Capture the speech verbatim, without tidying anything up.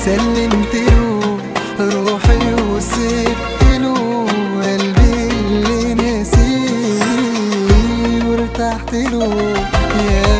سلمت له روحي وسبت له قلبي اللي نسيه وارتحت له. يا